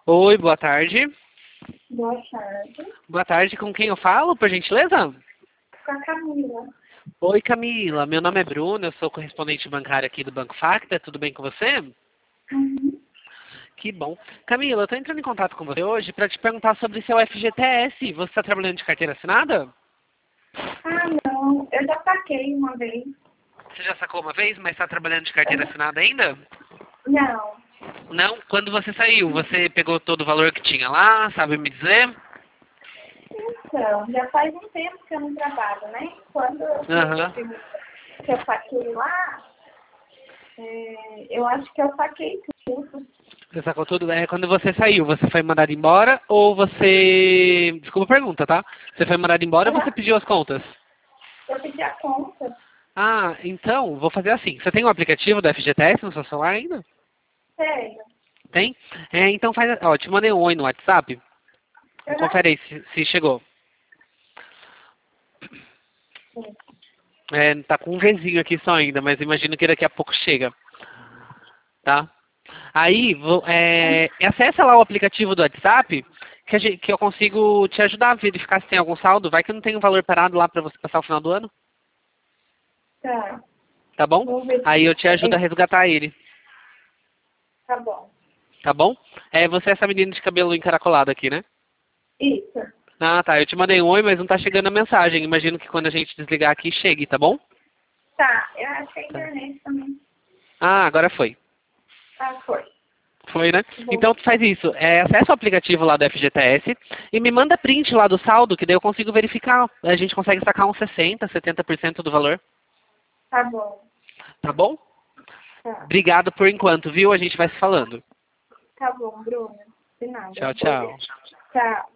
Oi, boa tarde. Boa tarde. Boa tarde, com quem eu falo, por gentileza? Com a Camila. Oi, Camila. Meu nome é Bruno, eu sou correspondente bancário aqui do Banco Facta. Tudo bem com você? Uhum. Que bom. Camila, eu estou entrando em contato com você hoje para te perguntar sobre seu FGTS. Você está trabalhando de carteira assinada? Ah, não. Eu já saquei uma vez. Você já sacou uma vez, mas está trabalhando de carteira assinada ainda? Não. Não? Quando você saiu, você pegou todo o valor que tinha lá, sabe me dizer? Então, já faz um tempo que eu não trabalho, né? Quando eu Aham. que eu saquei lá, eu acho que eu saquei tudo. Você sacou tudo? Quando você saiu, você foi mandado embora ou você... Desculpa a pergunta, tá? Você foi mandado embora ou você Aham. pediu as contas? Eu pedi a conta. Ah, então, vou fazer assim. Você tem um aplicativo do FGTS no seu celular ainda? Sério. Tem? Então faz... Ó, te mandei um oi no WhatsApp. Aham. Confere aí se chegou. Sim. Tá com um Vzinho aqui só ainda, mas imagino que daqui a pouco chega, tá? Aí, acessa lá o aplicativo do WhatsApp, que eu consigo te ajudar a verificar se tem algum saldo. Vai que não tem um valor parado lá para você passar o final do ano, Tá. tá bom? Vamos ver Aí eu se te ajudo a resgatar ele, tá bom. tá bom? Você é essa menina de cabelo encaracolado aqui, né? Isso. Ah, tá. Eu te mandei um oi, mas não tá chegando a mensagem. Imagino que quando a gente desligar aqui, chegue, tá bom? Tá. Eu achei a Tá. internet também. Ah, agora foi. Ah, foi. Foi, né? Bom. Então tu faz isso. Acessa o aplicativo lá do FGTS e me manda print lá do saldo, que daí eu consigo verificar. A gente consegue sacar uns 60, 70% do valor. Tá bom. Tá bom? Tá. Obrigado por enquanto, viu? A gente vai se falando. Tá bom, Bruno. De nada. Tchau, Vou ver. tchau. Tchau.